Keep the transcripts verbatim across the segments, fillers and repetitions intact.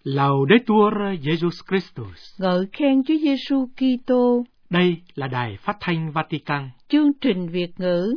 Laudetur Jesus Christus. Ngợi khen Chúa Giêsu Kitô. Đây là Đài Phát thanh Vatican. Chương trình Việt ngữ.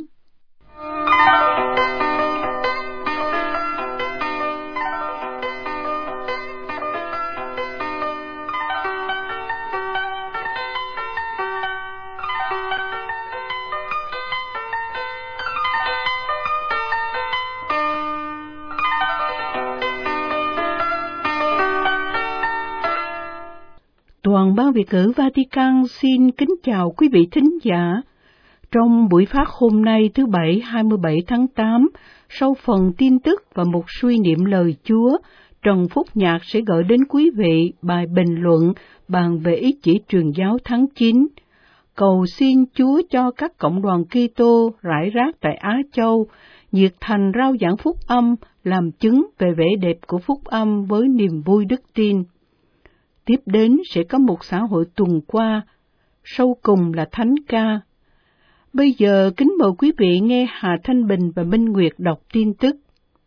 Toàn ban Việt ngữ Vatican xin kính chào quý vị thính giả. Trong buổi phát hôm nay thứ Bảy hai mươi bảy tháng tám, sau phần tin tức và một suy niệm lời Chúa, Trần Phúc Nhạc sẽ gửi đến quý vị bài bình luận bàn về ý chỉ truyền giáo tháng chín. Cầu xin Chúa cho các cộng đoàn Kitô rải rác tại Á Châu nhiệt thành rao giảng phúc âm, làm chứng về vẻ đẹp của phúc âm với niềm vui đức tin. Tiếp đến sẽ có một xã hội tuần qua, sau cùng là thánh ca. Bây giờ kính mời quý vị nghe Hà Thanh Bình và Minh Nguyệt đọc tin tức.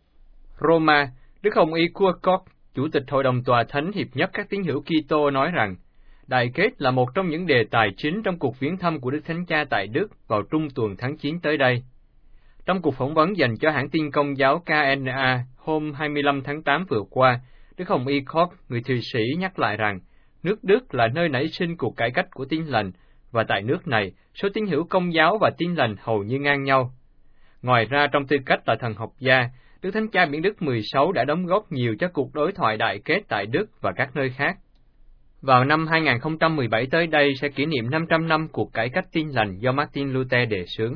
Roma, Đức Hồng Y Kuokok, Chủ tịch Hội đồng Tòa Thánh Hiệp nhất các tín hữu Kitô nói rằng, đại kết là một trong những đề tài chính trong cuộc viếng thăm của Đức Thánh Cha tại Đức vào trung tuần tháng chín tới đây. Trong cuộc phỏng vấn dành cho hãng tin Công giáo ca en a hôm hai mươi lăm tháng tám vừa qua, Đức Hồng Y Koch, người Thụy Sĩ nhắc lại rằng, nước Đức là nơi nảy sinh cuộc cải cách của Tin lành, và tại nước này, số tín hữu Công giáo và Tin lành hầu như ngang nhau. Ngoài ra, trong tư cách là thần học gia, Đức Thánh Cha Biển Đức mười sáu đã đóng góp nhiều cho cuộc đối thoại đại kết tại Đức và các nơi khác. Vào năm hai nghìn không trăm mười bảy tới đây sẽ kỷ niệm năm trăm năm cuộc cải cách Tin lành do Martin Luther đề xướng.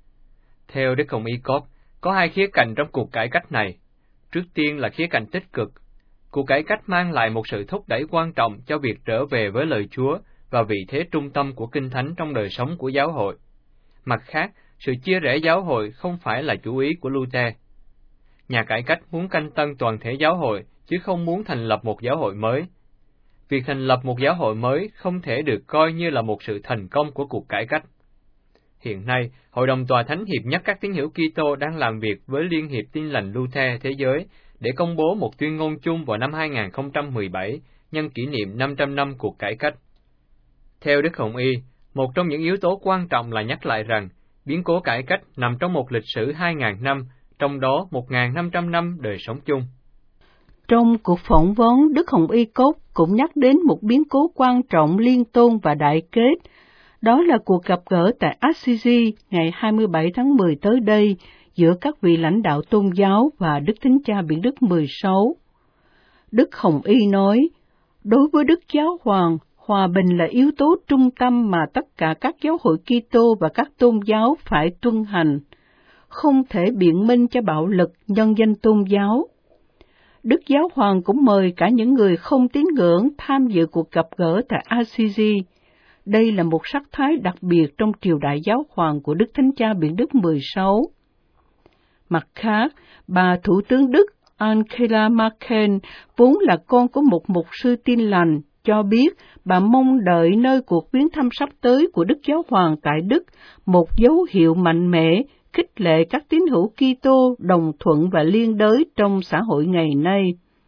Theo Đức Hồng Y Koch, có hai khía cạnh trong cuộc cải cách này. Trước tiên là khía cạnh tích cực. Cuộc cải cách mang lại một sự thúc đẩy quan trọng cho việc trở về với lời Chúa và vị thế trung tâm của Kinh Thánh trong đời sống của giáo hội. Mặt khác, sự chia rẽ giáo hội không phải là chủ ý của Luther. Nhà cải cách muốn canh tân toàn thể giáo hội, chứ không muốn thành lập một giáo hội mới. Việc thành lập một giáo hội mới không thể được coi như là một sự thành công của cuộc cải cách. Hiện nay, Hội đồng Tòa Thánh Hiệp nhất các tín hữu Kitô đang làm việc với Liên hiệp Tin lành Luther Thế giới để công bố một tuyên ngôn chung vào năm hai nghìn không trăm mười bảy, nhân kỷ niệm năm trăm năm cuộc cải cách. Theo Đức Hồng Y, một trong những yếu tố quan trọng là nhắc lại rằng, biến cố cải cách nằm trong một lịch sử hai nghìn năm, trong đó một nghìn năm trăm năm đời sống chung. Trong cuộc phỏng vấn, Đức Hồng Y Cốt cũng nhắc đến một biến cố quan trọng liên tôn và đại kết, đó là cuộc gặp gỡ tại Assisi ngày hai mươi bảy tháng mười tới đây giữa các vị lãnh đạo tôn giáo và Đức Thánh Cha Biển Đức mười sáu. Đức Hồng Y nói, đối với Đức Giáo Hoàng, hòa bình là yếu tố trung tâm mà tất cả các giáo hội Kitô và các tôn giáo phải tuân hành, không thể biện minh cho bạo lực nhân danh tôn giáo. Đức Giáo Hoàng cũng mời cả những người không tín ngưỡng tham dự cuộc gặp gỡ tại Assisi. Đây là một sắc thái đặc biệt trong triều đại giáo hoàng của Đức Thánh Cha Biển Đức mười sáu. Mặt khác, bà Thủ tướng Đức Angela Merkel, vốn là con của một mục sư Tin lành, cho biết bà mong đợi nơi cuộc viếng thăm sắp tới của Đức Giáo Hoàng tại Đức một dấu hiệu mạnh mẽ, khích lệ các tín hữu Kitô đồng thuận và liên đới trong xã hội ngày nay.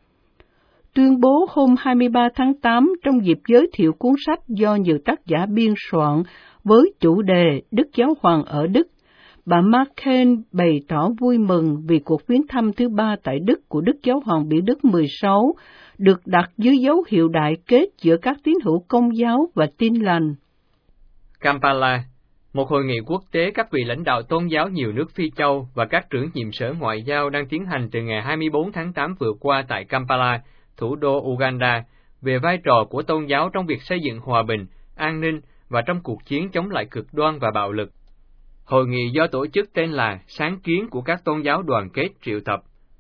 Tuyên bố hôm hai mươi ba tháng tám trong dịp giới thiệu cuốn sách do nhiều tác giả biên soạn với chủ đề Đức Giáo Hoàng ở Đức, bà Merkel bày tỏ vui mừng vì cuộc viếng thăm thứ ba tại Đức của Đức Giáo Hoàng Biển Đức mười sáu được đặt dưới dấu hiệu đại kết giữa các tín hữu Công giáo và Tin lành. Kampala, một hội nghị quốc tế các vị lãnh đạo tôn giáo nhiều nước Phi Châu và các trưởng nhiệm sở ngoại giao đang tiến hành từ ngày hai mươi bốn tháng tám vừa qua tại Kampala, thủ đô Uganda, về vai trò của tôn giáo trong việc xây dựng hòa bình, an ninh và trong cuộc chiến chống lại cực đoan và bạo lực. Hội nghị do tổ chức tên là Sáng kiến của các tôn giáo đoàn kết triệu tập.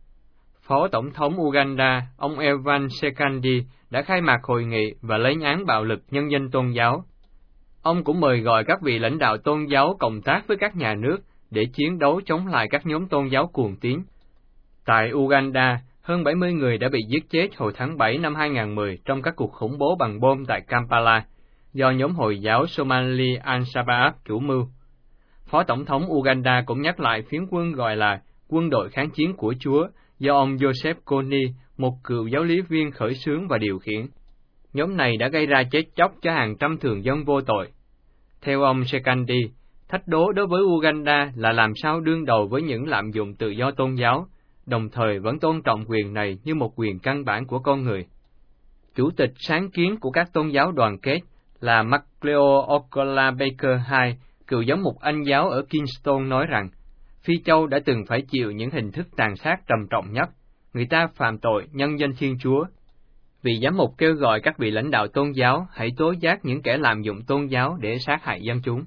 Phó Tổng thống Uganda, ông Evan Sekandi, đã khai mạc hội nghị và lên án bạo lực nhân danh tôn giáo. Ông cũng mời gọi các vị lãnh đạo tôn giáo cộng tác với các nhà nước để chiến đấu chống lại các nhóm tôn giáo cuồng tín. Tại Uganda, hơn bảy mươi người đã bị giết chết hồi tháng bảy năm hai nghìn không trăm mười trong các cuộc khủng bố bằng bom tại Kampala, do nhóm Hồi giáo Somali Al-Shabaab chủ mưu. Phó Tổng thống Uganda cũng nhắc lại phiến quân gọi là Quân đội kháng chiến của Chúa, do ông Joseph Kony, một cựu giáo lý viên khởi xướng và điều khiển. Nhóm này đã gây ra chết chóc cho hàng trăm thường dân vô tội. Theo ông Sekandi, thách đố đối với Uganda là làm sao đương đầu với những lạm dụng tự do tôn giáo, đồng thời vẫn tôn trọng quyền này như một quyền căn bản của con người. Chủ tịch sáng kiến của các tôn giáo đoàn kết là Macleo Okola Baker hai, cựu giám mục Anh giáo ở Kingston nói rằng, Phi Châu đã từng phải chịu những hình thức tàn sát trầm trọng nhất. Người ta phạm tội nhân danh Thiên Chúa. Vị giám mục kêu gọi các vị lãnh đạo tôn giáo hãy tố giác những kẻ lạm dụng tôn giáo để sát hại dân chúng.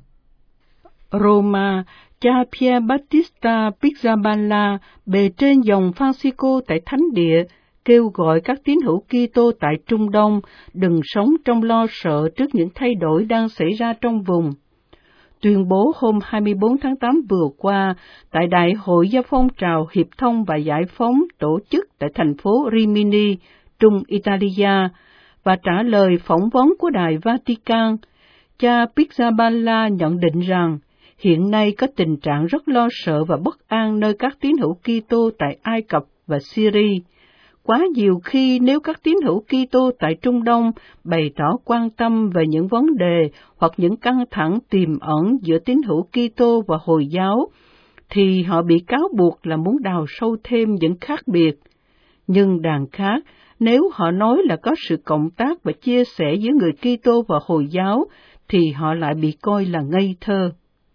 Roma, cha Pier Battista Pizzaballa, bề trên dòng Francisco tại Thánh Địa, kêu gọi các tín hữu Kitô tại Trung Đông đừng sống trong lo sợ trước những thay đổi đang xảy ra trong vùng. Tuyên bố hôm hai mươi bốn tháng tám vừa qua tại Đại hội do phong trào Hiệp thông và Giải phóng tổ chức tại thành phố Rimini, Trung Italia, và trả lời phỏng vấn của Đài Vatican, cha Pizzaballa nhận định rằng hiện nay có tình trạng rất lo sợ và bất an nơi các tín hữu Kitô tại Ai Cập và Syria. Quá nhiều khi nếu các tín hữu Kitô tại Trung Đông bày tỏ quan tâm về những vấn đề hoặc những căng thẳng tiềm ẩn giữa tín hữu Kitô và Hồi giáo, thì họ bị cáo buộc là muốn đào sâu thêm những khác biệt. Nhưng đàn khác, nếu họ nói là có sự cộng tác và chia sẻ giữa người Kitô và Hồi giáo, thì họ lại bị coi là ngây thơ.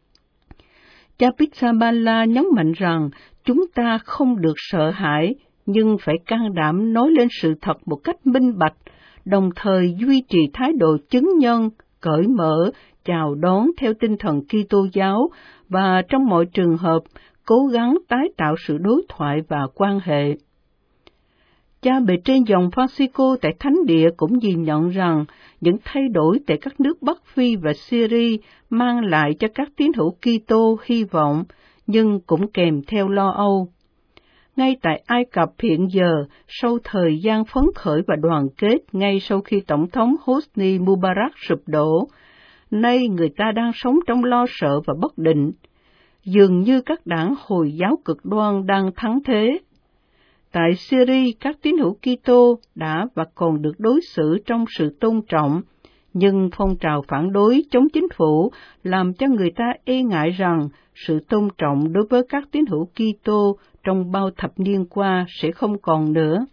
Cha Pizzaballa nhấn mạnh rằng chúng ta không được sợ hãi, nhưng phải can đảm nói lên sự thật một cách minh bạch, đồng thời duy trì thái độ chứng nhân, cởi mở, chào đón theo tinh thần Kitô giáo và trong mọi trường hợp cố gắng tái tạo sự đối thoại và quan hệ. Cha bề trên dòng Francisco tại Thánh Địa cũng nhìn nhận rằng những thay đổi tại các nước Bắc Phi và Syria mang lại cho các tín hữu Kitô hy vọng, nhưng cũng kèm theo lo âu. Ngay tại Ai Cập hiện giờ, sau thời gian phấn khởi và đoàn kết ngay sau khi Tổng thống Hosni Mubarak sụp đổ, nay người ta đang sống trong lo sợ và bất định. Dường như các đảng Hồi giáo cực đoan đang thắng thế. Tại Syria, các tín hữu Kitô đã và còn được đối xử trong sự tôn trọng, nhưng phong trào phản đối chống chính phủ làm cho người ta e ngại rằng sự tôn trọng đối với các tín hữu Kitô trong bao thập niên qua sẽ không còn nữa.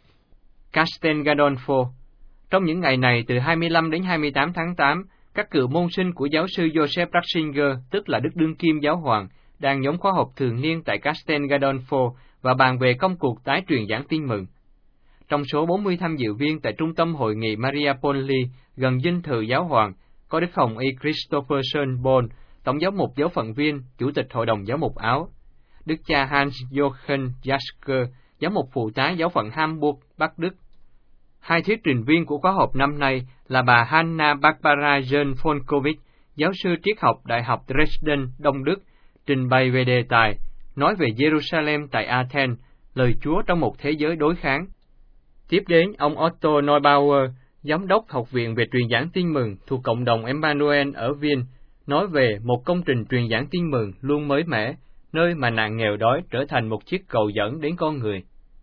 Castel Gandolfo. Trong những ngày này từ hai mươi lăm đến hai mươi tám tháng tám, các cựu môn sinh của giáo sư Joseph Ratzinger, tức là Đức Đương Kim Giáo Hoàng, đang nhóm khóa học thường niên tại Castel Gandolfo và bàn về công cuộc tái truyền giảng tin mừng. Trong số bốn mươi tham dự viên tại Trung tâm Hội nghị Maria Poli gần dinh thự Giáo Hoàng, có Đức Hồng Y Christopher Schönborn, Tổng giáo mục giáo phận viên, Chủ tịch Hội đồng Giáo mục Áo, Đức cha Hans Jochen Jasker, giám mục phụ tá giáo phận Hamburg, Bắc Đức. Hai thuyết trình viên của khóa học năm nay là bà Hanna Barbara Jön Folkowitz, giáo sư triết học Đại học Dresden, Đông Đức, trình bày về đề tài nói về Jerusalem tại Athens, lời Chúa trong một thế giới đối kháng. Tiếp đến, ông Otto Neubauer, giám đốc Học viện về truyền giảng tin mừng thuộc cộng đồng Emmanuel ở Viên, nói về một công trình truyền giảng tin mừng luôn mới mẻ, nơi mà nạn nghèo đói trở thành một chiếc cầu dẫn đến con người.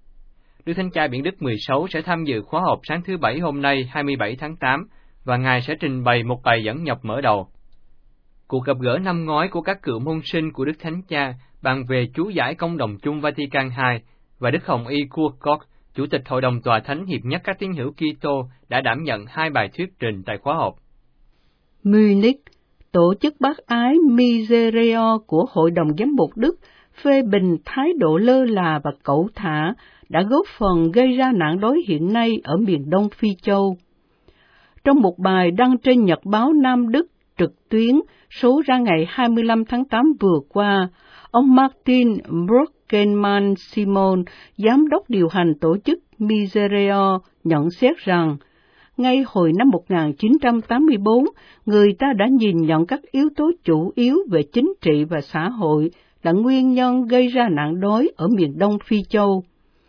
Đức Thánh Cha Biển Đức mười sáu sẽ tham dự khóa họp sáng thứ Bảy hôm nay hai mươi bảy tháng tám, và Ngài sẽ trình bày một bài dẫn nhập mở đầu. Cuộc gặp gỡ năm ngoái của các cựu môn sinh của Đức Thánh Cha bàn về chú giải Công đồng chung Vatican hai, và Đức Hồng Y Kurkok, Chủ tịch Hội đồng Tòa Thánh Hiệp nhất các tín hữu Kitô, đã đảm nhận hai bài thuyết trình tại khóa họp. Munich, tổ chức bác ái Miserere của Hội đồng Giám mục Đức phê bình thái độ lơ là và cẩu thả đã góp phần gây ra nạn đói hiện nay ở miền Đông Phi Châu. Trong một bài đăng trên Nhật báo Nam Đức trực tuyến số ra ngày hai mươi lăm tháng tám vừa qua, ông Martin Brockenman Simon, giám đốc điều hành tổ chức Miserere, nhận xét rằng ngay hồi năm một nghìn chín trăm tám mươi tư, người ta đã nhìn nhận các yếu tố chủ yếu về chính trị và xã hội là nguyên nhân gây ra nạn đói ở miền Đông Phi Châu.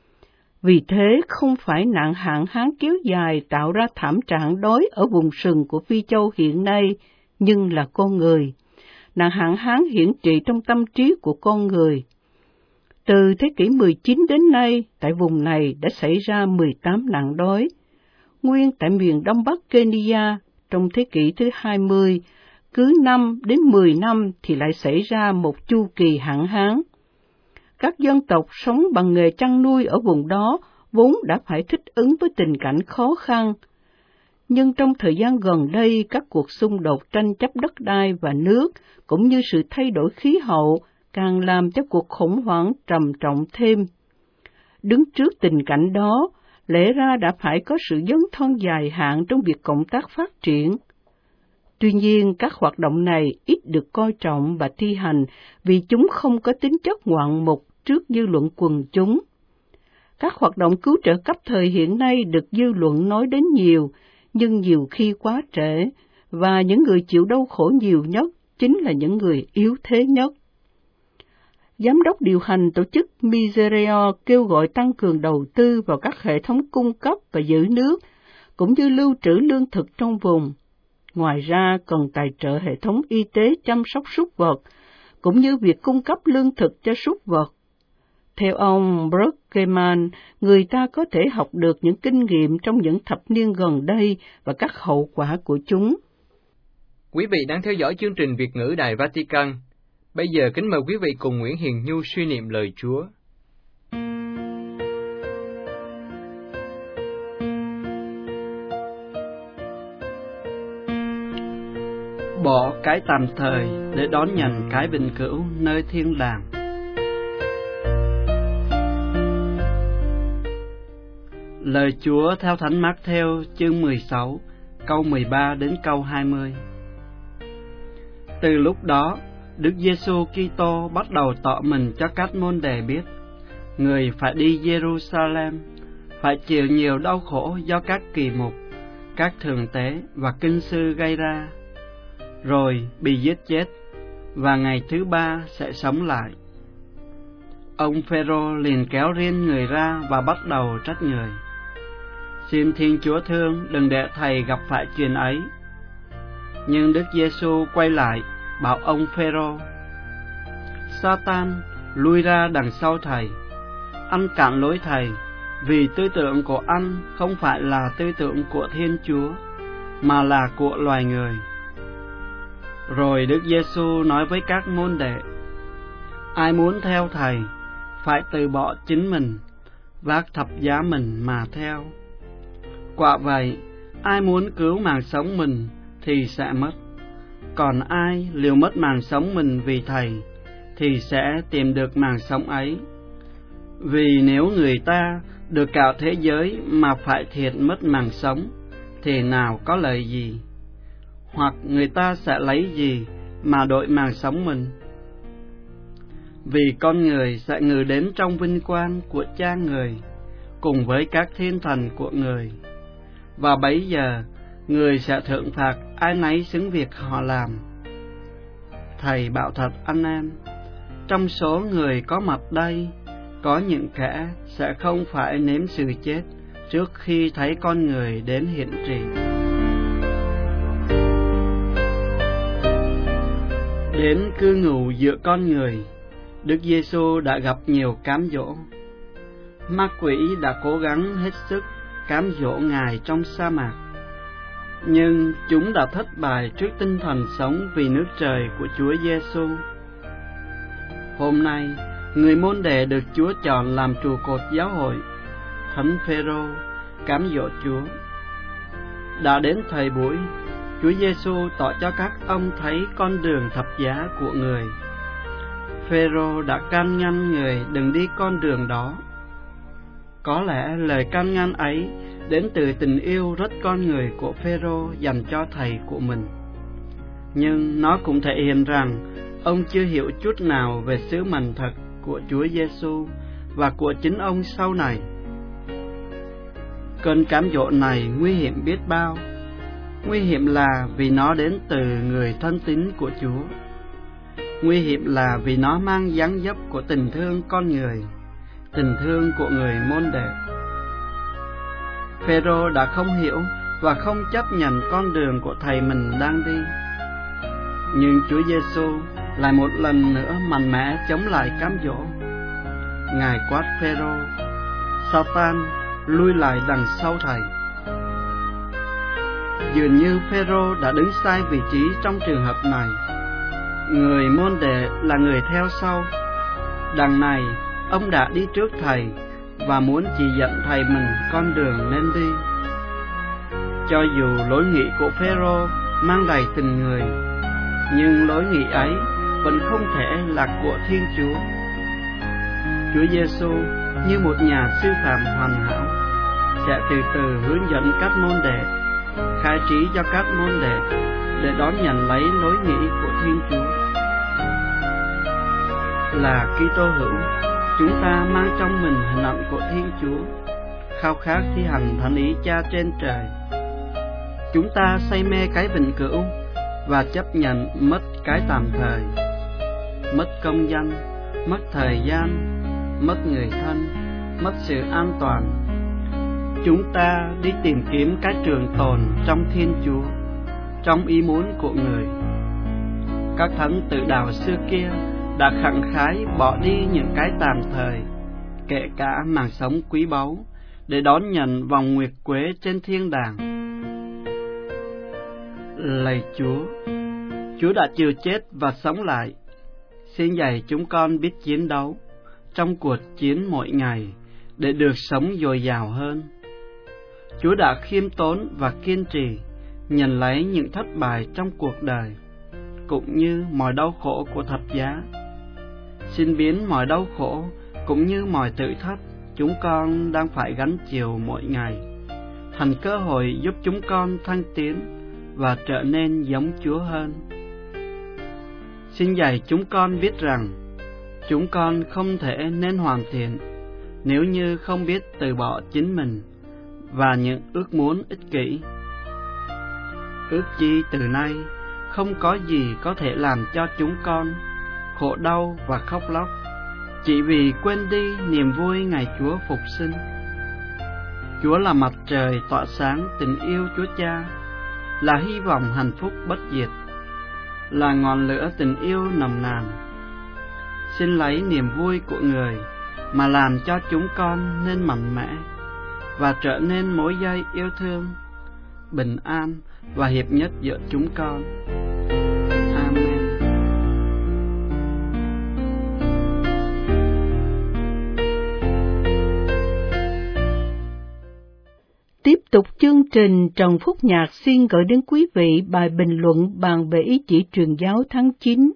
Vì thế, không phải nạn hạn hán kéo dài tạo ra thảm trạng đói ở vùng sừng của Phi Châu hiện nay, nhưng là con người. Nạn hạn hán hiển trị trong tâm trí của con người. Từ thế kỷ mười chín đến nay, tại vùng này đã xảy ra mười tám nạn đói. Nguyên tại miền Đông Bắc Kenya, trong thế kỷ thứ hai mươi, cứ năm đến mười năm thì lại xảy ra một chu kỳ hạn hán. Các dân tộc sống bằng nghề chăn nuôi ở vùng đó vốn đã phải thích ứng với tình cảnh khó khăn. Nhưng trong thời gian gần đây, các cuộc xung đột tranh chấp đất đai và nước, cũng như sự thay đổi khí hậu, càng làm cho cuộc khủng hoảng trầm trọng thêm. Đứng trước tình cảnh đó, lẽ ra đã phải có sự dấn thân dài hạn trong việc cộng tác phát triển. Tuy nhiên, các hoạt động này ít được coi trọng và thi hành vì chúng không có tính chất ngoạn mục trước dư luận quần chúng. Các hoạt động cứu trợ cấp thời hiện nay được dư luận nói đến nhiều, nhưng nhiều khi quá trễ, và những người chịu đau khổ nhiều nhất chính là những người yếu thế nhất. Giám đốc điều hành tổ chức Miserio kêu gọi tăng cường đầu tư vào các hệ thống cung cấp và giữ nước, cũng như lưu trữ lương thực trong vùng. Ngoài ra, cần tài trợ hệ thống y tế chăm sóc súc vật, cũng như việc cung cấp lương thực cho súc vật. Theo ông Brockman, người ta có thể học được những kinh nghiệm trong những thập niên gần đây và các hậu quả của chúng. Quý vị đang theo dõi chương trình Việt ngữ Đài Vatican. Bây giờ kính mời quý vị cùng Nguyễn Hiền Nhu suy niệm lời Chúa. Bỏ cái tạm thời để đón nhận cái vĩnh cửu nơi thiên đàng. Lời Chúa theo Thánh Mác-thêu chương mười sáu, câu mười ba đến câu hai mươi. Từ lúc đó, Đức Giêsu Kitô bắt đầu tỏ mình cho các môn đệ biết, người phải đi Jerusalem, phải chịu nhiều đau khổ do các kỳ mục, các thượng tế và kinh sư gây ra, rồi bị giết chết, và ngày thứ ba sẽ sống lại. Ông Phêrô liền kéo riêng người ra và bắt đầu trách người: Xin Thiên Chúa thương, đừng để thầy gặp phải chuyện ấy. Nhưng Đức Giêsu quay lại bảo ông Phêrô: Sa-tan, lui ra đằng sau thầy, anh cản lối thầy, vì tư tưởng của anh không phải là tư tưởng của Thiên Chúa, mà là của loài người. Rồi Đức Giêsu nói với các môn đệ: Ai muốn theo thầy, phải từ bỏ chính mình, vác thập giá mình mà theo. Quả vậy, ai muốn cứu mạng sống mình thì sẽ mất, còn ai liều mất mạng sống mình vì thầy thì sẽ tìm được mạng sống ấy. Vì nếu người ta được cả thế giới mà phải thiệt mất mạng sống, thì nào có lợi gì? Hoặc người ta sẽ lấy gì mà đổi mạng sống mình? Vì con người sẽ ngự đến trong vinh quang của Cha người, cùng với các thiên thần của người. Và bấy giờ, người sẽ thưởng phạt ai nấy xứng việc họ làm. Thầy bảo thật anh em, trong số người có mặt đây, có những kẻ sẽ không phải nếm sự chết trước khi thấy con người đến hiện trị. Đến cư ngụ giữa con người, Đức Giêsu đã gặp nhiều cám dỗ. Ma quỷ đã cố gắng hết sức cám dỗ Ngài trong sa mạc, nhưng chúng đã thất bại trước tinh thần sống vì nước trời của Chúa Giêsu. Hôm nay, người môn đệ được Chúa chọn làm trụ cột giáo hội, Thánh Phêrô cám dỗ Chúa. Đã đến thời buổi, Chúa Giêsu tỏ cho các ông thấy con đường thập giá của người. Phêrô đã can ngăn người đừng đi con đường đó. Có lẽ lời can ngăn ấy đến từ tình yêu rất con người của Phêrô dành cho thầy của mình. Nhưng nó cũng thể hiện rằng ông chưa hiểu chút nào về sứ mệnh thật của Chúa Giêsu và của chính ông sau này. Cơn cám dỗ này nguy hiểm biết bao. Nguy hiểm là vì nó đến từ người thân tín của Chúa. Nguy hiểm là vì nó mang dáng dấp của tình thương con người, tình thương của người môn đệ. Phêrô đã không hiểu và không chấp nhận con đường của thầy mình đang đi. Nhưng Chúa Giêsu lại một lần nữa mạnh mẽ chống lại cám dỗ. Ngài quát Phêrô: Sa-tan, lui lại đằng sau thầy. Dường như Phêrô đã đứng sai vị trí trong trường hợp này. Người môn đệ là người theo sau. Đằng này, ông đã đi trước thầy và muốn chỉ dẫn thầy mình con đường nên đi. Cho dù lối nghĩ của Phêrô mang đầy tình người, nhưng lối nghĩ ấy vẫn không thể là của Thiên Chúa. Chúa Giêsu như một nhà sư phạm hoàn hảo sẽ từ từ hướng dẫn các môn đệ, khai trí cho các môn đệ để đón nhận lấy lối nghĩ của Thiên Chúa. Là Kitô hữu, chúng ta mang trong mình hình ảnh của Thiên Chúa, khao khát thi hành thánh ý Cha trên trời. Chúng ta say mê cái vĩnh cửu và chấp nhận mất cái tạm thời, mất công danh, mất thời gian, mất người thân, mất sự an toàn. Chúng ta đi tìm kiếm cái trường tồn trong Thiên Chúa, trong ý muốn của người. Các thánh tự đạo xưa kia đã khẳng khái bỏ đi những cái tạm thời, kể cả mạng sống quý báu, để đón nhận vòng nguyệt quế trên thiên đàng. Lạy Chúa, Chúa đã chịu chết và sống lại. Xin dạy chúng con biết chiến đấu trong cuộc chiến mỗi ngày để được sống dồi dào hơn. Chúa đã khiêm tốn và kiên trì nhận lấy những thất bại trong cuộc đời, cũng như mọi đau khổ của thập giá. Xin biến mọi đau khổ cũng như mọi thử thách chúng con đang phải gánh chịu mỗi ngày thành cơ hội giúp chúng con thăng tiến và trở nên giống Chúa hơn. Xin dạy chúng con biết rằng chúng con không thể nên hoàn thiện nếu như không biết từ bỏ chính mình và những ước muốn ích kỷ. Ước chi từ nay không có gì có thể làm cho chúng con khổ đau và khóc lóc chỉ vì quên đi niềm vui ngày Chúa phục sinh. Chúa là mặt trời tỏa sáng tình yêu Chúa Cha, là hy vọng hạnh phúc bất diệt, là ngọn lửa tình yêu nồng nàn. Xin lấy niềm vui của người mà làm cho chúng con nên mạnh mẽ và trở nên mối dây yêu thương, bình an và hiệp nhất giữa chúng con. Amen. Tiếp tục chương trình, Trần Phúc Nhạc xin gửi đến quý vị bài bình luận bàn về ý chỉ truyền giáo tháng chín.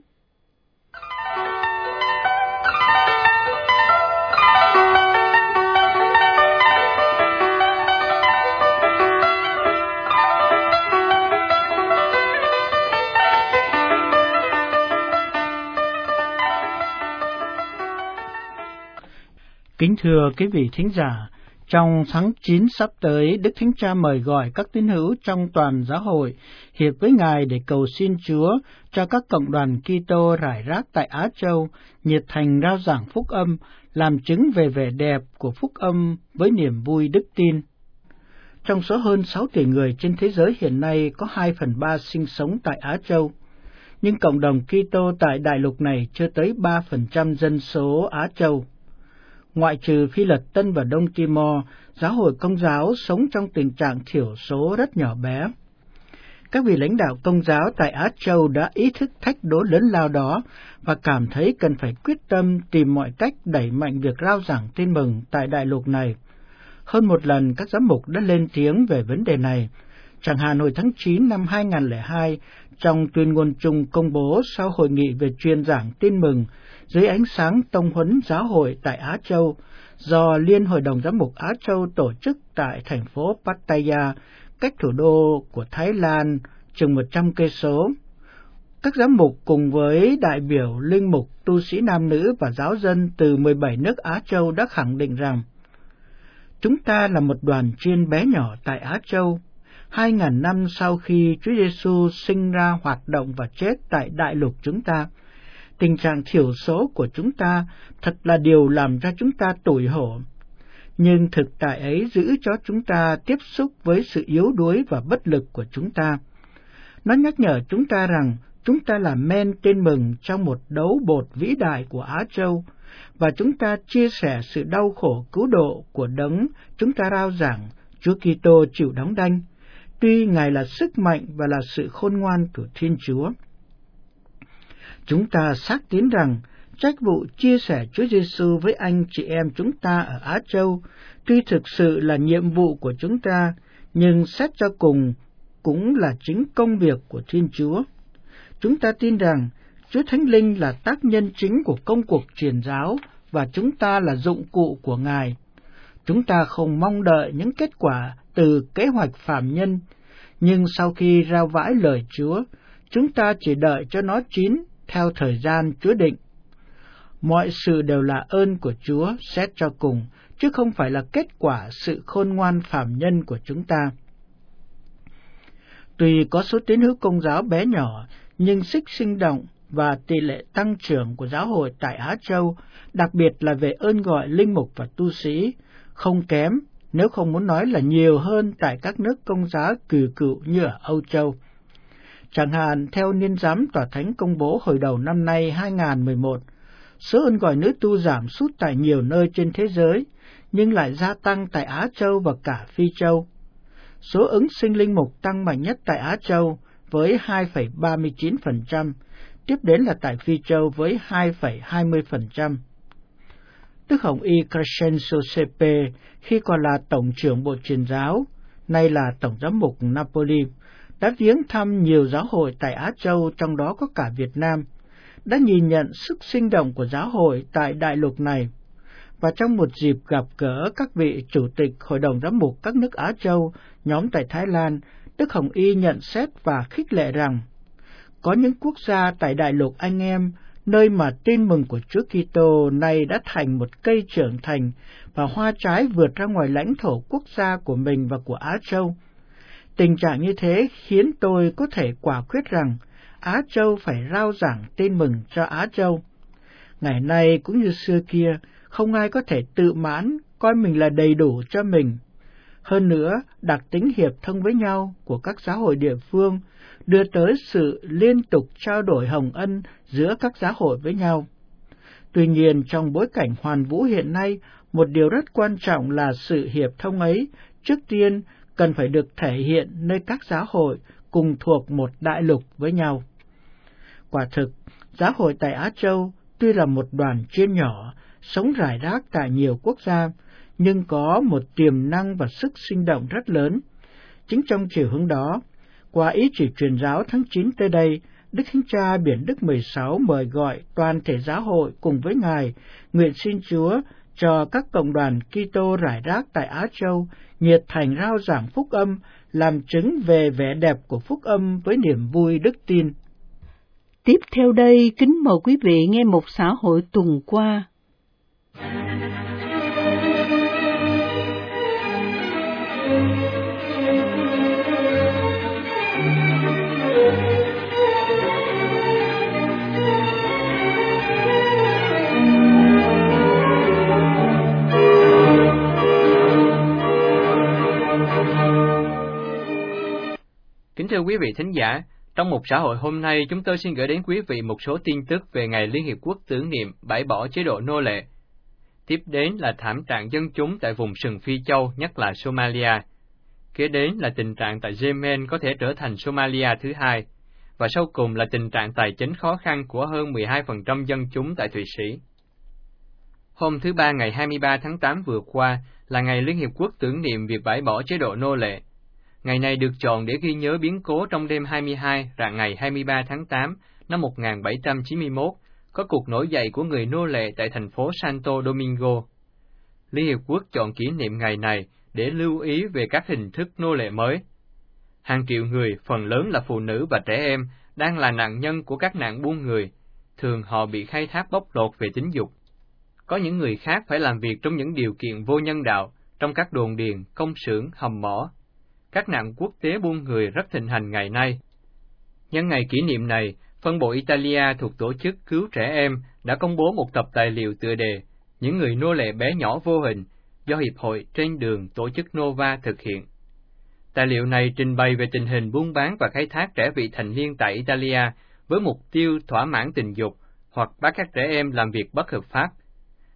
Kính thưa quý vị thính giả, trong tháng chín sắp tới, Đức Thánh Cha mời gọi các tín hữu trong toàn giáo hội hiệp với Ngài để cầu xin Chúa cho các cộng đoàn Kitô rải rác tại Á Châu nhiệt thành rao giảng phúc âm, làm chứng về vẻ đẹp của phúc âm với niềm vui đức tin. Trong số hơn sáu tỷ người trên thế giới hiện nay, có hai phần ba sinh sống tại Á Châu, nhưng cộng đồng Kitô tại đại lục này chưa tới ba phần trăm dân số Á Châu. Ngoại trừ Phi Lật Tân và Đông Timor, giáo hội Công giáo sống trong tình trạng thiểu số rất nhỏ bé. Các vị lãnh đạo Công giáo tại Á Châu đã ý thức thách đố lớn lao đó và cảm thấy cần phải quyết tâm tìm mọi cách đẩy mạnh việc rao giảng tin mừng tại đại lục này. Hơn một lần các giám mục đã lên tiếng về vấn đề này, chẳng hạn hồi tháng chín năm hai nghìn không trăm lẻ hai, trong tuyên ngôn chung công bố sau hội nghị về truyền giảng tin mừng dưới ánh sáng tông huấn giáo hội tại Á Châu do Liên Hội đồng Giám mục Á Châu tổ chức tại thành phố Pattaya, cách thủ đô của Thái Lan chừng một trăm cây số. Các giám mục cùng với đại biểu linh mục, tu sĩ nam nữ và giáo dân từ mười bảy nước Á Châu đã khẳng định rằng chúng ta là một đoàn chiên bé nhỏ tại Á Châu. Hai ngàn năm sau khi Chúa Giêsu sinh ra, hoạt động và chết tại đại lục chúng ta, tình trạng thiểu số của chúng ta thật là điều làm cho chúng ta tủi hổ. Nhưng thực tại ấy giữ cho chúng ta tiếp xúc với sự yếu đuối và bất lực của chúng ta. Nó nhắc nhở chúng ta rằng chúng ta là men tin mừng trong một đấu bột vĩ đại của Á Châu, và chúng ta chia sẻ sự đau khổ cứu độ của đấng chúng ta rao giảng Chúa Kitô chịu đóng đanh, tuy Ngài là sức mạnh và là sự khôn ngoan của Thiên Chúa. Chúng ta xác tín rằng trách vụ chia sẻ Chúa Giêsu với anh chị em chúng ta ở Á Châu tuy thực sự là nhiệm vụ của chúng ta, nhưng xét cho cùng cũng là chính công việc của Thiên Chúa. Chúng ta tin rằng Chúa Thánh Linh là tác nhân chính của công cuộc truyền giáo và chúng ta là dụng cụ của Ngài. Chúng ta không mong đợi những kết quả từ kế hoạch phàm nhân, nhưng sau khi rao vãi lời Chúa, chúng ta chỉ đợi cho nó chín theo thời gian Chúa định. Mọi sự đều là ơn của Chúa xét cho cùng, chứ không phải là kết quả sự khôn ngoan phàm nhân của chúng ta. Tuy có số tín hữu Công giáo bé nhỏ, nhưng sức sinh động và tỷ lệ tăng trưởng của giáo hội tại Á Châu, đặc biệt là về ơn gọi linh mục và tu sĩ, không kém, nếu không muốn nói là nhiều hơn tại các nước Công giáo cừ cựu như ở Âu Châu. Chẳng hạn, theo Niên giám Tòa Thánh công bố hồi đầu năm nay hai không một một, số ơn gọi nữ tu giảm sút tại nhiều nơi trên thế giới, nhưng lại gia tăng tại Á Châu và cả Phi Châu. Số ứng sinh linh mục tăng mạnh nhất tại Á Châu với hai phẩy ba mươi chín phần trăm, tiếp đến là tại Phi Châu với hai phẩy hai mươi phần trăm. Đức Hồng Y Crescenzo Sepe, khi còn là Tổng trưởng Bộ Truyền giáo, nay là Tổng giám mục Napoli, đã viếng thăm nhiều giáo hội tại Á Châu, trong đó có cả Việt Nam, đã nhìn nhận sức sinh động của giáo hội tại đại lục này. Và trong một dịp gặp gỡ các vị chủ tịch Hội đồng Giám mục các nước Á Châu, nhóm tại Thái Lan, Đức Hồng Y nhận xét và khích lệ rằng, có những quốc gia tại đại lục anh em, nơi mà tin mừng của Chúa Kitô nay đã thành một cây trưởng thành và hoa trái vượt ra ngoài lãnh thổ quốc gia của mình và của Á Châu. Tình trạng như thế khiến tôi có thể quả quyết rằng Á Châu phải rao giảng tin mừng cho Á Châu. Ngày nay cũng như xưa kia, không ai có thể tự mãn, coi mình là đầy đủ cho mình. Hơn nữa, đặc tính hiệp thông với nhau của các giáo hội địa phương đưa tới sự liên tục trao đổi hồng ân giữa các giáo hội với nhau. Tuy nhiên, trong bối cảnh hoàn vũ hiện nay, một điều rất quan trọng là sự hiệp thông ấy, trước tiên, cần phải được thể hiện nơi các giáo hội cùng thuộc một đại lục với nhau. Quả thực, giáo hội tại Á Châu tuy là một đoàn chuyên nhỏ, sống rải rác tại nhiều quốc gia, nhưng có một tiềm năng và sức sinh động rất lớn. Chính trong chiều hướng đó, qua ý chỉ truyền giáo tháng chín tới đây, Đức Thánh Cha Biển Đức mười sáu mời gọi toàn thể giáo hội cùng với Ngài nguyện xin Chúa cho các cộng đoàn Kitô rải rác tại Á Châu nhiệt thành rao giảng phúc âm, làm chứng về vẻ đẹp của phúc âm với niềm vui đức tin. Tiếp theo đây, kính mời quý vị nghe một xã hội tuần qua. Kính thưa quý vị thính giả, trong một xã hội hôm nay, chúng tôi xin gửi đến quý vị một số tin tức về Ngày Liên Hiệp Quốc tưởng niệm bãi bỏ chế độ nô lệ. Tiếp đến là thảm trạng dân chúng tại vùng sừng Phi Châu, nhất là Somalia. Kế đến là tình trạng tại Yemen có thể trở thành Somalia thứ hai. Và sau cùng là tình trạng tài chính khó khăn của hơn mười hai phần trăm dân chúng tại Thụy Sĩ. Hôm thứ Ba ngày hai mươi ba tháng tám vừa qua là Ngày Liên Hiệp Quốc tưởng niệm việc bãi bỏ chế độ nô lệ. Ngày này được chọn để ghi nhớ biến cố trong đêm hai mươi hai rạng ngày hai mươi ba tháng tám năm một nghìn bảy trăm chín mươi mốt, có cuộc nổi dậy của người nô lệ tại thành phố Santo Domingo. Liên Hiệp Quốc chọn kỷ niệm ngày này để lưu ý về các hình thức nô lệ mới. Hàng triệu người, phần lớn là phụ nữ và trẻ em, đang là nạn nhân của các nạn buôn người. Thường họ bị khai thác bóc lột về tính dục. Có những người khác phải làm việc trong những điều kiện vô nhân đạo, trong các đồn điền, công xưởng, hầm mỏ. Các nạn quốc tế buôn người rất thịnh hành ngày nay. Nhân ngày kỷ niệm này, phân bộ Italia thuộc tổ chức Cứu Trẻ Em đã công bố một tập tài liệu tựa đề Những người nô lệ bé nhỏ vô hình do Hiệp hội Trên đường tổ chức Nova thực hiện. Tài liệu này trình bày về tình hình buôn bán và khai thác trẻ vị thành niên tại Italia với mục tiêu thỏa mãn tình dục hoặc bắt các trẻ em làm việc bất hợp pháp,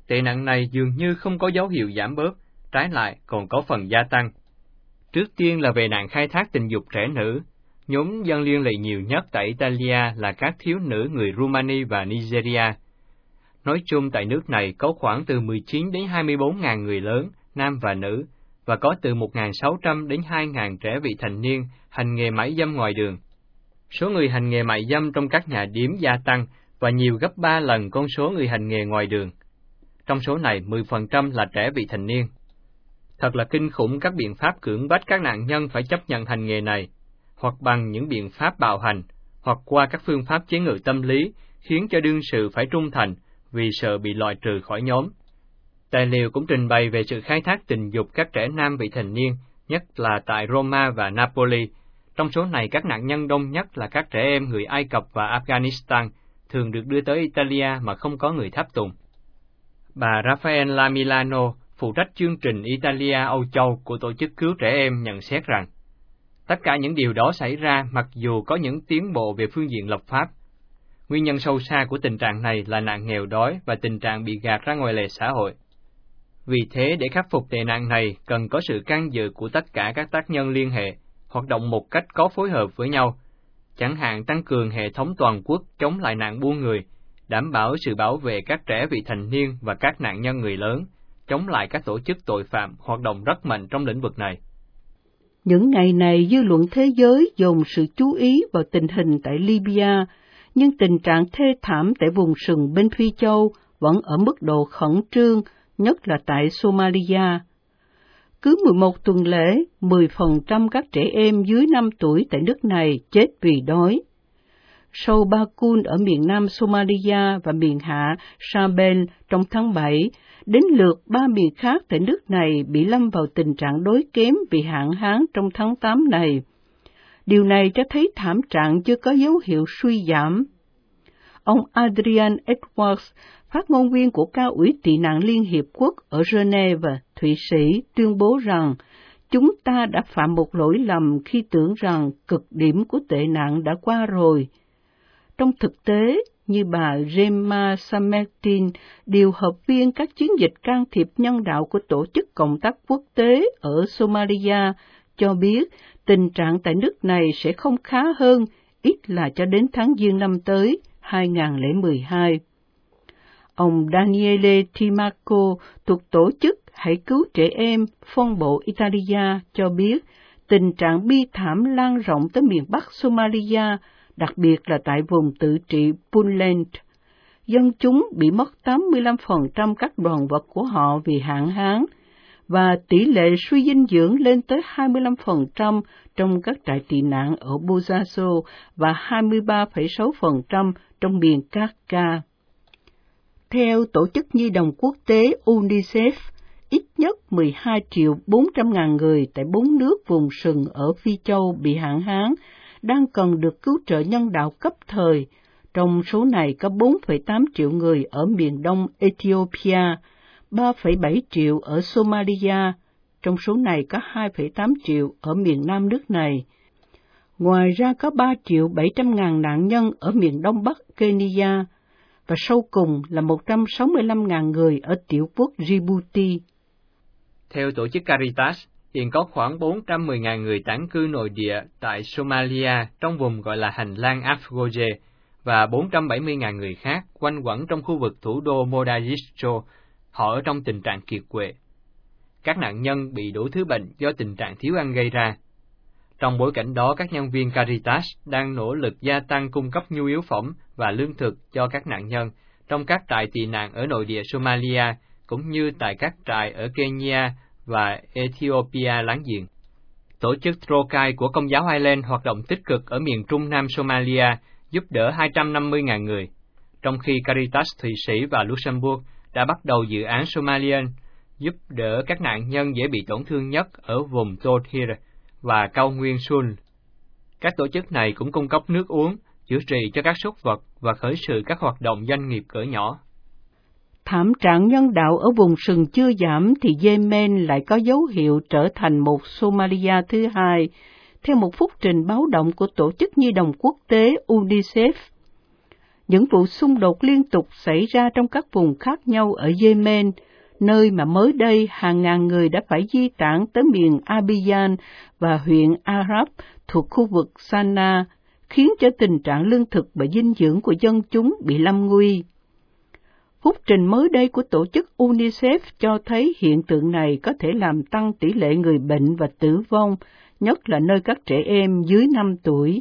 tệ nạn này dường như không có dấu hiệu giảm bớt, trái lại còn có phần gia tăng. Trước tiên là về nạn khai thác tình dục trẻ nữ. Nhóm dân liên lụy nhiều nhất tại Italia là các thiếu nữ người Rumani và Nigeria. Nói chung tại nước này có khoảng từ mười chín đến hai mươi bốn nghìn người lớn, nam và nữ, và có từ một nghìn sáu trăm đến hai nghìn trẻ vị thành niên hành nghề mại dâm ngoài đường. Số người hành nghề mại dâm trong các nhà điếm gia tăng và nhiều gấp ba lần con số người hành nghề ngoài đường. Trong số này, mười phần trăm là trẻ vị thành niên. Thật là kinh khủng các biện pháp cưỡng bách các nạn nhân phải chấp nhận hành nghề này, hoặc bằng những biện pháp bạo hành, hoặc qua các phương pháp chế ngự tâm lý, khiến cho đương sự phải trung thành vì sợ bị loại trừ khỏi nhóm. Tài liệu cũng trình bày về sự khai thác tình dục các trẻ nam vị thành niên, nhất là tại Roma và Napoli. Trong số này, các nạn nhân đông nhất là các trẻ em người Ai Cập và Afghanistan, thường được đưa tới Italia mà không có người tháp tùng. Bà Raffaella Milano, phụ trách chương trình Italia-Âu Châu của Tổ chức Cứu Trẻ Em nhận xét rằng, tất cả những điều đó xảy ra mặc dù có những tiến bộ về phương diện lập pháp. Nguyên nhân sâu xa của tình trạng này là nạn nghèo đói và tình trạng bị gạt ra ngoài lề xã hội. Vì thế, để khắc phục tệ nạn này, cần có sự can dự của tất cả các tác nhân liên hệ, hoạt động một cách có phối hợp với nhau, chẳng hạn tăng cường hệ thống toàn quốc chống lại nạn buôn người, đảm bảo sự bảo vệ các trẻ vị thành niên và các nạn nhân người lớn, chống lại các tổ chức tội phạm hoạt động rất mạnh trong lĩnh vực này. Những ngày này, dư luận thế giới dồn sự chú ý vào tình hình tại Libya, nhưng tình trạng thê thảm tại vùng sừng bên Phi Châu vẫn ở mức độ khẩn trương, nhất là tại Somalia. Cứ mười một tuần lễ, mười phần trăm các trẻ em dưới năm tuổi tại nước này chết vì đói. Sau Bakun ở miền nam Somalia và miền hạ Shabelle trong tháng bảy, đến lượt ba miền khác tại nước này bị lâm vào tình trạng đói kém vì hạn hán trong tháng tám này. Điều này cho thấy thảm trạng chưa có dấu hiệu suy giảm. Ông Adrian Edwards, phát ngôn viên của Cao ủy tị nạn Liên Hiệp Quốc ở Geneva, Thụy Sĩ, tuyên bố rằng chúng ta đã phạm một lỗi lầm khi tưởng rằng cực điểm của tệ nạn đã qua rồi. Trong thực tế, như bà Gemma Samertin, điều hợp viên các chiến dịch can thiệp nhân đạo của Tổ chức Cộng tác Quốc tế ở Somalia, cho biết tình trạng tại nước này sẽ không khá hơn, ít là cho đến tháng Giêng năm tới, hai nghìn không trăm mười hai. Ông Daniele Timaco thuộc Tổ chức Hãy Cứu Trẻ Em, phân bộ Italia, cho biết tình trạng bi thảm lan rộng tới miền Bắc Somalia, đặc biệt là tại vùng tự trị Puntland. Dân chúng bị mất tám mươi lăm phần trăm các đoàn vật của họ vì hạn hán, và tỷ lệ suy dinh dưỡng lên tới hai mươi lăm phần trăm trong các trại tị nạn ở Bosaso và hai mươi ba phẩy sáu phần trăm trong miền Kaka. Theo Tổ chức Nhi đồng Quốc tế UNICEF, ít nhất mười hai triệu bốn trăm ngàn người tại bốn nước vùng sừng ở Phi Châu bị hạn hán đang cần được cứu trợ nhân đạo cấp thời. Trong số này có bốn phẩy tám triệu người ở miền đông Ethiopia, ba phẩy bảy triệu ở Somalia, trong số này có hai phẩy tám triệu ở miền nam nước này. Ngoài ra có ba triệu bảy trăm ngàn nạn nhân ở miền đông bắc Kenya, và sau cùng là một trăm sáu mươi lăm ngàn người ở tiểu quốc Djibouti. Theo tổ chức Caritas, hiện có khoảng bốn trăm mười nghìn người tản cư nội địa tại Somalia trong vùng gọi là hành lang Afgoye, và bốn trăm bảy mươi nghìn người khác quanh quẩn trong khu vực thủ đô Mogadishu. Họ ở trong tình trạng kiệt quệ. Các nạn nhân bị đủ thứ bệnh do tình trạng thiếu ăn gây ra. Trong bối cảnh đó, các nhân viên Caritas đang nỗ lực gia tăng cung cấp nhu yếu phẩm và lương thực cho các nạn nhân trong các trại tị nạn ở nội địa Somalia, cũng như tại các trại ở Kenya và Ethiopia láng giềng. Tổ chức Trokai của Công giáo Highland hoạt động tích cực ở miền trung nam Somalia, giúp đỡ hai trăm năm mươi nghìn người, trong khi Caritas Thụy Sĩ và Luxembourg đã bắt đầu dự án Somalian, giúp đỡ các nạn nhân dễ bị tổn thương nhất ở vùng Tohir và cao nguyên Sul. Các tổ chức này cũng cung cấp nước uống, chữa trị cho các súc vật và khởi sự các hoạt động doanh nghiệp cỡ nhỏ. Thảm trạng nhân đạo ở vùng sừng chưa giảm thì Yemen lại có dấu hiệu trở thành một Somalia thứ hai, theo một phúc trình báo động của Tổ chức Nhi đồng Quốc tế UNICEF. Những vụ xung đột liên tục xảy ra trong các vùng khác nhau ở Yemen, nơi mà mới đây hàng ngàn người đã phải di tản tới miền Abidjan và huyện Arab thuộc khu vực Sana, khiến cho tình trạng lương thực và dinh dưỡng của dân chúng bị lâm nguy. Phúc trình mới đây của tổ chức UNICEF cho thấy hiện tượng này có thể làm tăng tỷ lệ người bệnh và tử vong, nhất là nơi các trẻ em dưới năm tuổi.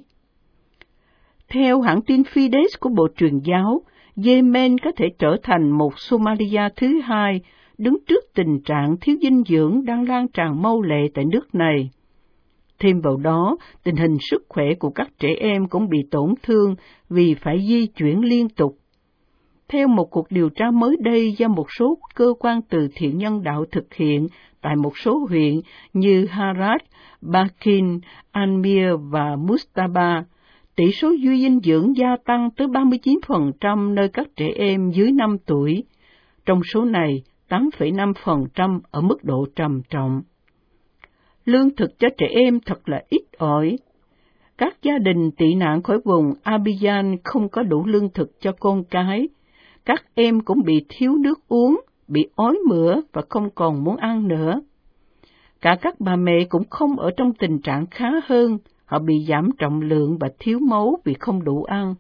Theo hãng tin Fides của Bộ Truyền giáo, Yemen có thể trở thành một Somalia thứ hai, đứng trước tình trạng thiếu dinh dưỡng đang lan tràn mau lẹ tại nước này. Thêm vào đó, tình hình sức khỏe của các trẻ em cũng bị tổn thương vì phải di chuyển liên tục. Theo một cuộc điều tra mới đây do một số cơ quan từ thiện nhân đạo thực hiện tại một số huyện như Harat, Bakin, Almir và Mustaba, tỷ số dư dinh dưỡng gia tăng tới ba mươi chín phần trăm nơi các trẻ em dưới năm tuổi. Trong số này, tám phẩy năm phần trăm ở mức độ trầm trọng. Lương thực cho trẻ em thật là ít ỏi. Các gia đình tị nạn khỏi vùng Abidjan không có đủ lương thực cho con cái. Các em cũng bị thiếu nước uống, bị ói mửa và không còn muốn ăn nữa. Cả các bà mẹ cũng không ở trong tình trạng khá hơn, họ bị giảm trọng lượng và thiếu máu vì không đủ ăn.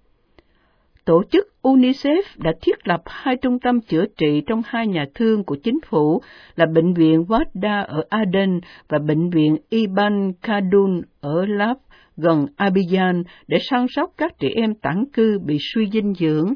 Tổ chức UNICEF đã thiết lập hai trung tâm chữa trị trong hai nhà thương của chính phủ là Bệnh viện Wadda ở Aden và Bệnh viện Ibn Khaldun ở Lab gần Abidjan để săn sóc các trẻ em tản cư bị suy dinh dưỡng.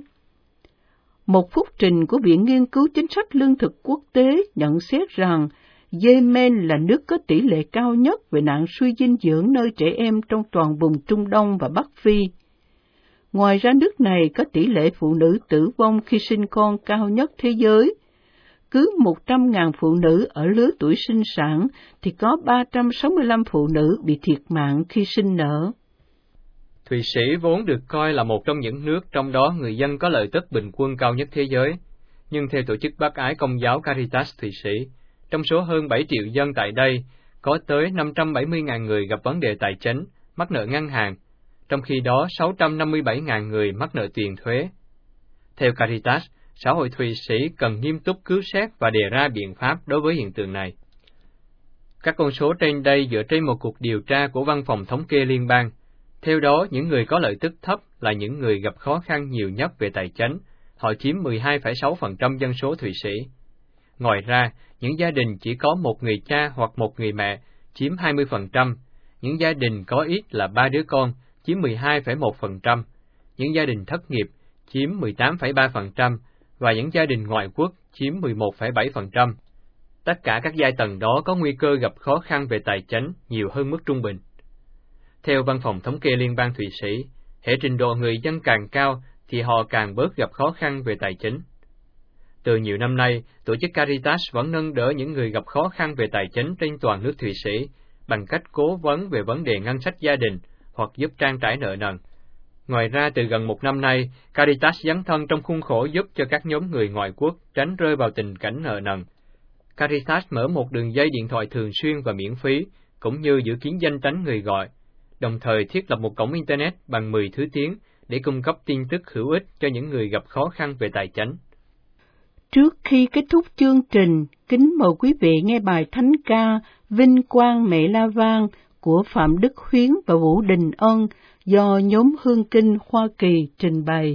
Một phúc trình của Viện Nghiên cứu Chính sách Lương thực Quốc tế nhận xét rằng Yemen là nước có tỷ lệ cao nhất về nạn suy dinh dưỡng nơi trẻ em trong toàn vùng Trung Đông và Bắc Phi. Ngoài ra, nước này có tỷ lệ phụ nữ tử vong khi sinh con cao nhất thế giới. Cứ một trăm nghìn phụ nữ ở lứa tuổi sinh sản thì có ba trăm sáu mươi lăm phụ nữ bị thiệt mạng khi sinh nở. Thụy Sĩ vốn được coi là một trong những nước trong đó người dân có lợi tức bình quân cao nhất thế giới. Nhưng theo tổ chức bác ái công giáo Caritas Thụy Sĩ, trong số hơn bảy triệu dân tại đây, có tới năm trăm bảy mươi nghìn người gặp vấn đề tài chính, mắc nợ ngân hàng, trong khi đó sáu trăm năm mươi bảy nghìn người mắc nợ tiền thuế. Theo Caritas, xã hội Thụy Sĩ cần nghiêm túc cứu xét và đề ra biện pháp đối với hiện tượng này. Các con số trên đây dựa trên một cuộc điều tra của Văn phòng Thống kê Liên bang. Theo đó, những người có lợi tức thấp là những người gặp khó khăn nhiều nhất về tài chính, họ chiếm mười hai phẩy sáu phần trăm dân số Thụy Sĩ. Ngoài ra, những gia đình chỉ có một người cha hoặc một người mẹ chiếm hai mươi phần trăm, những gia đình có ít là ba đứa con chiếm mười hai phẩy một phần trăm, những gia đình thất nghiệp chiếm mười tám phẩy ba phần trăm và những gia đình ngoại quốc chiếm mười một phẩy bảy phần trăm. Tất cả các giai tầng đó có nguy cơ gặp khó khăn về tài chính nhiều hơn mức trung bình. Theo Văn phòng Thống kê Liên bang Thụy Sĩ, hệ trình độ người dân càng cao thì họ càng bớt gặp khó khăn về tài chính. Từ nhiều năm nay, tổ chức Caritas vẫn nâng đỡ những người gặp khó khăn về tài chính trên toàn nước Thụy Sĩ bằng cách cố vấn về vấn đề ngân sách gia đình hoặc giúp trang trải nợ nần. Ngoài ra, từ gần một năm nay, Caritas dấn thân trong khuôn khổ giúp cho các nhóm người ngoại quốc tránh rơi vào tình cảnh nợ nần. Caritas mở một đường dây điện thoại thường xuyên và miễn phí, cũng như giữ kín danh tính người gọi, đồng thời thiết lập một cổng Internet bằng mười thứ tiếng để cung cấp tin tức hữu ích cho những người gặp khó khăn về tài chính. Trước khi kết thúc chương trình, kính mời quý vị nghe bài thánh ca Vinh Quang Mẹ La Vang của Phạm Đức Huyến và Vũ Đình Ân do nhóm Hương Kinh Hoa Kỳ trình bày.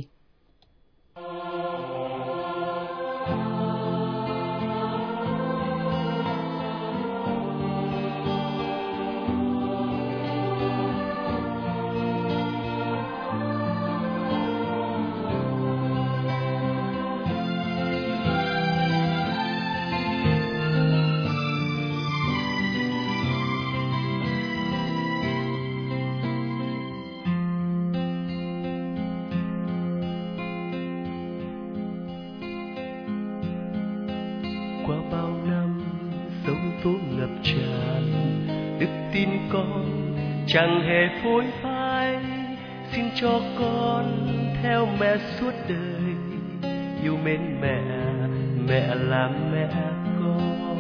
Qua bao năm sông tố ngập tràn, đức tin con chẳng hề phôi phai. Xin cho con theo mẹ suốt đời, yêu mến mẹ, mẹ là mẹ con.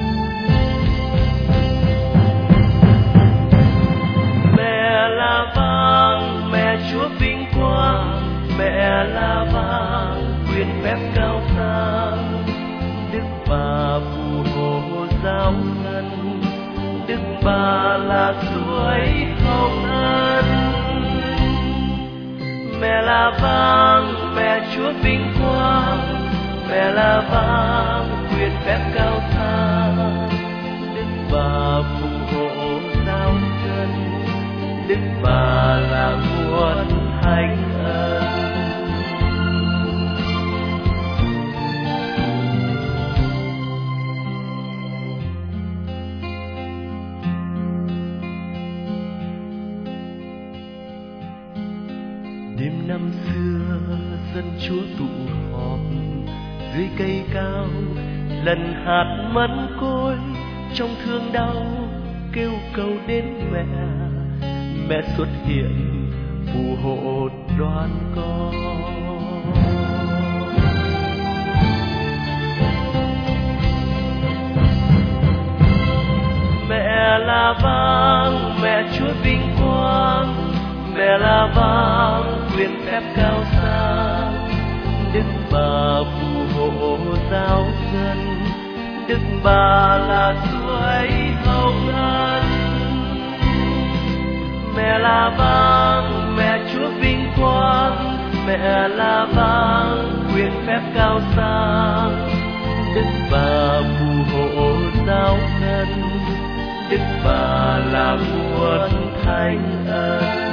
Mẹ là Bà là suối hồng ân. Mẹ là vang, mẹ Chúa vinh quang, mẹ là vang quyền phép cao thang. Đức Bà phù hộ giáo dân, Đức Bà là nguồn thánh ân. Đêm năm xưa dân Chúa tụ họp dưới cây cao, lần hạt mẫn côi trong thương đau kêu cầu đến mẹ. Mẹ xuất hiện phù hộ đoan con. Mẹ là vang, mẹ Chúa vinh quang, mẹ là vang quyền phép cao sang. Đức Bà phù hộ giáo dân, Đức Bà là suối hồng ân. Mẹ là vang, mẹ Chúa vinh quang, mẹ là vang quyền phép cao sang. Đức Bà phù hộ giáo dân, Đức Bà là nguồn thánh ân.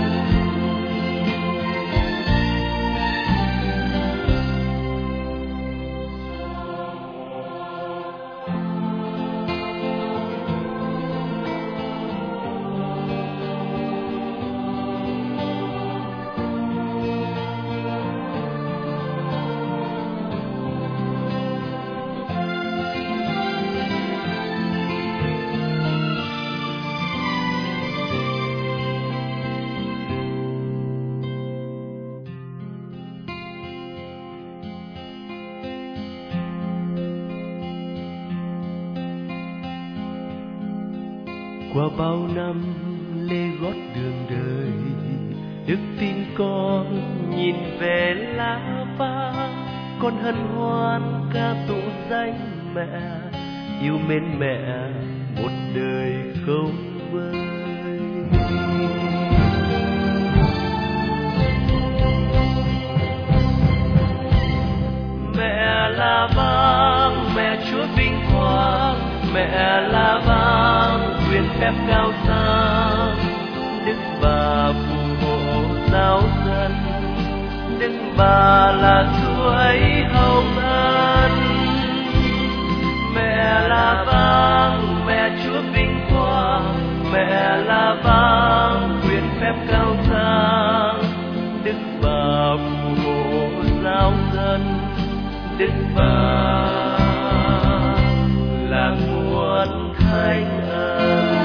Qua bao năm lê gót đường đời, đức tin con nhìn về lá vàng. Con hân hoan ca tụng danh mẹ, yêu mến mẹ một đời không vơi. Mẹ là vang, mẹ Chúa vinh quang, mẹ là vang quyền phép cao sang. Đức Bà phù hộ giáo dân, Đức Bà là suối hồng ân. Mẹ là vang, mẹ Chúa vinh quang, mẹ là vang quyền phép cao sang. Đức Bà phù hộ giáo dân, Đức Bà là nguồn thánh ân.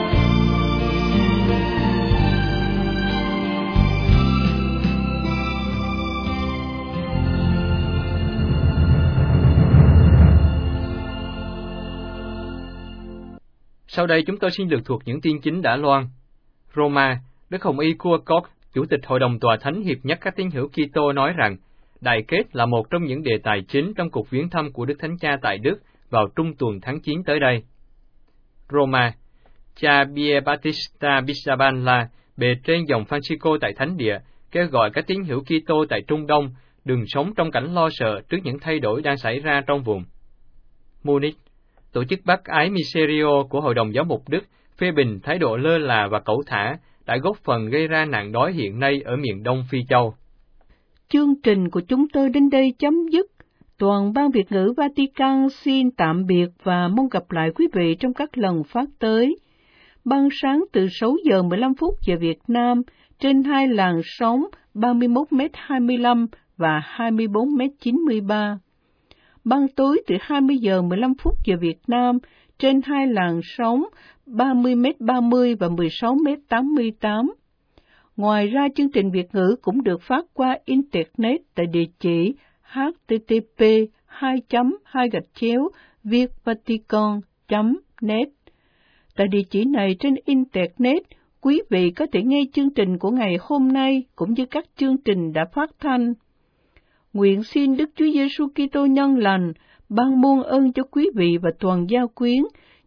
Sau đây chúng tôi xin được thuộc những tin chính đã loan. Roma, Đức Hồng Y Kuokok, Chủ tịch Hội đồng Tòa Thánh Hiệp nhất các tín hữu Kitô nói rằng, đại kết là một trong những đề tài chính trong cuộc viếng thăm của Đức Thánh Cha tại Đức vào trung tuần tháng chín tới đây. Roma, cha Pier Battista Pizzaballa, bề trên dòng Francisco tại Thánh Địa, kêu gọi các tín hữu Kitô tại Trung Đông đừng sống trong cảnh lo sợ trước những thay đổi đang xảy ra trong vùng. Munich, tổ chức bác ái Miserio của Hội đồng Giáo mục Đức phê bình thái độ lơ là và cẩu thả đã góp phần gây ra nạn đói hiện nay ở miền Đông Phi Châu. Chương trình của chúng tôi đến đây chấm dứt. Toàn ban Việt ngữ Vatican xin tạm biệt và mong gặp lại quý vị trong các lần phát tới. Ban sáng từ sáu giờ mười lăm phút giờ Việt Nam trên hai làn sóng ba mươi mốt mét hai mươi lăm và hai mươi bốn mét chín mươi ba. Ban tối từ hai mươi giờ mười lăm phút giờ Việt Nam trên hai làn sóng ba mươi mét ba mươi và mười sáu mét tám mươi tám. Ngoài ra, chương trình Việt ngữ cũng được phát qua Internet tại địa chỉ h t t p hai chấm hai gạch chéo vietvatican chấm net. Tại địa chỉ này trên Internet, quý vị có thể nghe chương trình của ngày hôm nay cũng như các chương trình đã phát thanh. Nguyện xin Đức Chúa Giêsu Kitô nhân lành ban muôn ơn cho quý vị và toàn gia quyến,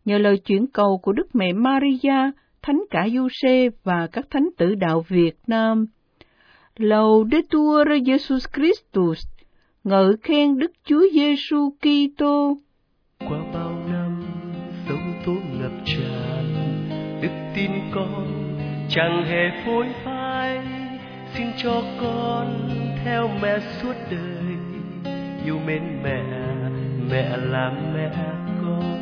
nhờ lời chuyển cầu của Đức Mẹ Maria, Thánh Cả Giuse và các thánh tử đạo Việt Nam. Laudetur Jesus Christus, ngợi khen Đức Chúa Giêsu Kitô. Qua bao năm sống tố ngập tràn, đức tin con chẳng hề phôi phai. Xin cho con theo mẹ suốt đời, yêu mến mẹ, mẹ là mẹ con.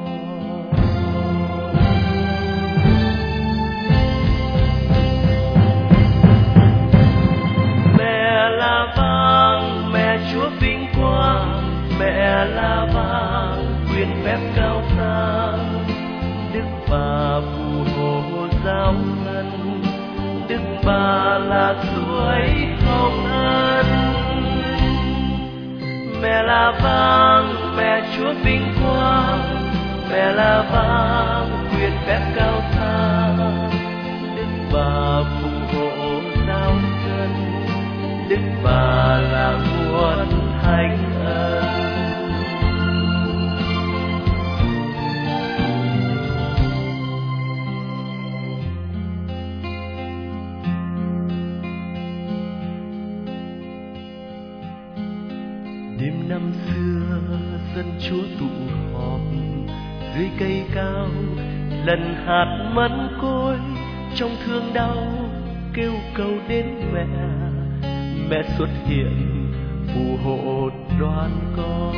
Mẹ là vang, mẹ Chúa vinh quang, mẹ là vang, quyền phép cao sang. Đức bà phù hộ giáo dân, Đức bà là suối hồng ân. Mẹ là vang, mẹ Chúa vinh quang, mẹ là vang, quyền phép cao sang. Đức bà phù hộ giáo dân, Đức bà là nguồn thánh ân. Đêm năm xưa dân Chúa tụ họp dưới cây cao, lần hạt mẫn côi trong thương đau kêu cầu đến mẹ. Mẹ xuất hiện phù hộ đoan con.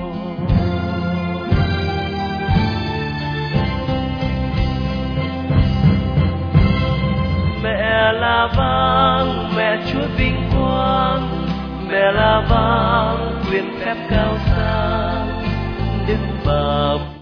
Mẹ là vang, mẹ Chúa vinh quang, mẹ là vang, quyền phép cao sang. Đức bà